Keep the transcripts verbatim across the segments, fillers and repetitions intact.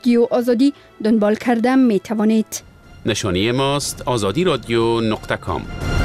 رادیو آزادی دنبال کرده می توانید. نشانی ماست آزادی رادیو نقطه کام.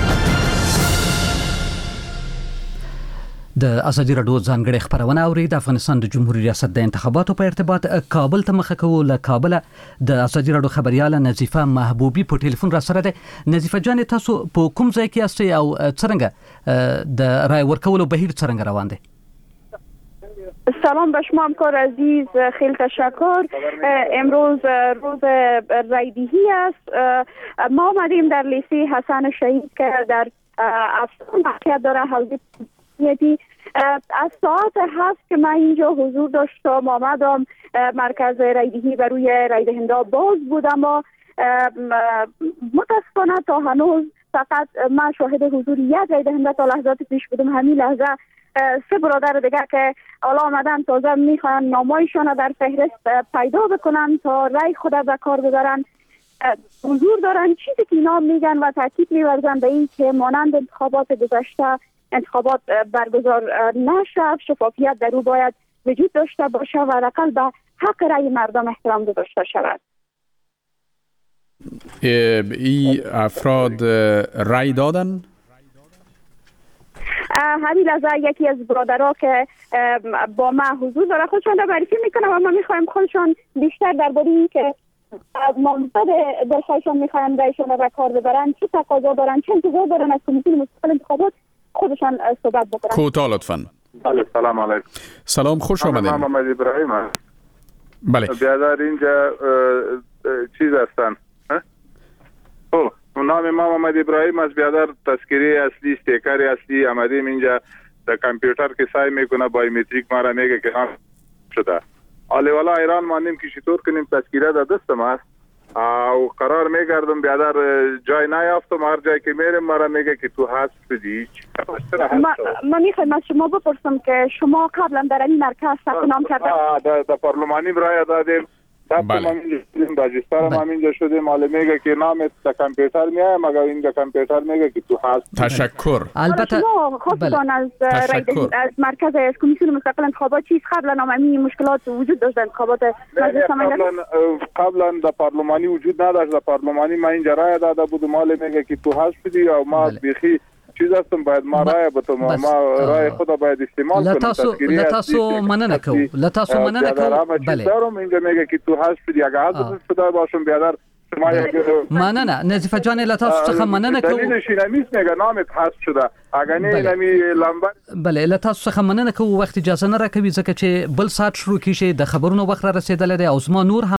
د آزادی رادیو ځانګړي خبرونه اوري. د افغانستان د جمهوریت ریاست د انتخاباتو په ارتباط کابل ته مخه کوو. له کابل د آزادی رادیو خبرياله نظیفه محبوبي په ټلیفون را سره ده. نظیفه جان، تاسو په کوم ځای کې یاست او څنګه د رای ورکولو بهیر څنګه روان دی؟ سلام به شما همکار عزیز، خیلی تشکر. امروز روز رایدهی است. ما آمدیم در لیسه حسن شهید که در افغانستان واقعیت داره. حوزه از ساعت هفت که من اینجا حضور داشتم آمدم، مرکز رایدهی برای رایدهنده باز بود، اما متاسفانه تا هنوز فقط من شاهد حضور یک رایدهنده تا لحظات پیش بودم. همین لحظه سه برادر دیگه که حالا آمدن تازه میخوان نامایشان در فهرست پیدا بکنن تا رای خود به کار ببرن. حضور دارن. چیزی که اینا میگن و تاکید می‌ورزن به این که مانند انتخابات گذشته انتخابات برگزار نشد، شفافیت در او باید وجود داشته باشه و حداقل به حق رای مردم احترام گذاشته شود. ای افراد رای دادن؟ همین لحظه یکی از برادرها که با ما حضور داره خودشان را معرفی میکنه و ما میخوایم خودشان بیشتر درباره این که منصب دلخواهشان میخوایم رایشان را کار ببرن، چه تقاضا دارن، چه انتظار دارن از کمیسیون مستقل انتخابات خودشان صحبت بکنن. کوتاه لطفاً. سلام علیکم. سلام، خوش آمدید. من محمد ابراهیم هستم. بله. بیادر اینجا چیز هستن. خب نام ما محمد ابراهیم است. بیادر تذکری اصلی استیکر اصلی آمدیم اینجا در کامپیوتر که سعی میکنه بایومتریک ما را میگه که نام شده. حالا والا ایران ماندیم که چطور کنیم تذکیره در دستم است او قرار میگردم بیادر جای نیافتم. هر جای که میرم مرا میگه که تو هست بدی. ما میخوایم از شما بپرسم که شما قبلا در این مرکز ثبت نام کردید؟ در در پارلمانی رای دادیم. بله. راجستر ما اینجا شدیم. حالا میگه که نامت در کامپیوتر میاد، مگر اینجا کامپیوتر میگه که تو هست. تشکر. البته شما خواستان از از مرکز از کمیسیون مستقل انتخابات چیز قبلا ناممی مشکلات وجود داشت؟ انتخابات قبلا قبلا در پارلمانی وجود نداشت. در پارلمانی ما اینجا رای داده بودم. حالا میگه که تو هست بدی او ما بیخی چیز هستم باید ما رای بتم ما رای خود باید استعمال کنم. لتاسو لتاسو مننه کو لتاسو مننه کو. بله. دارم اینجا میگه که تو هست بدی اگه حاضر شده باشم بیادر شما یک مننه نظیفه جان لتاسو څخه مننه کو. دلیلش نمیست میگه نامت حذف شده. اگه نه نمی لمبر بله لتاسو څخه مننه کو. وخت اجازه نه راکوي ځکه چې بل سات شروع کیږي د خبرونو وخت را رسیدل دی او زما نور